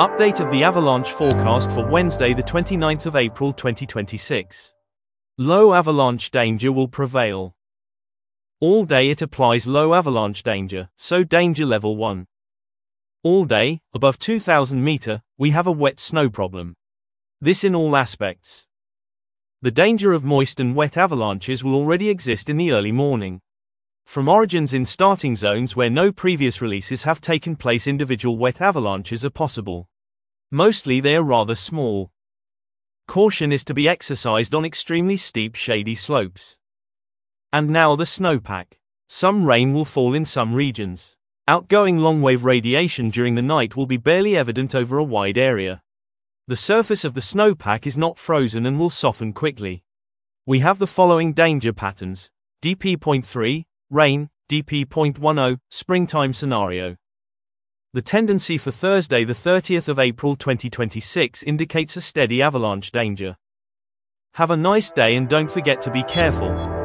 Update of the avalanche forecast for Wednesday, the 29th of April 2026. Low avalanche danger will prevail. All day it applies low avalanche danger, so danger level 1. All day, above 2000 meter, we have a wet snow problem. This in all aspects. The danger of moist and wet avalanches will already exist in the early morning. From origins in starting zones where no previous releases have taken place, individual wet avalanches are possible. Mostly they are rather small. Caution is to be exercised on extremely steep shady slopes. And now the snowpack. Some rain will fall in some regions. Outgoing long-wave radiation during the night will be barely evident over a wide area. The surface of the snowpack is not frozen and will soften quickly. We have the following danger patterns: DP.3, rain, DP.10, springtime scenario. The tendency for Thursday, the 30th of April 2026 indicates a steady avalanche danger. Have a nice day and don't forget to be careful.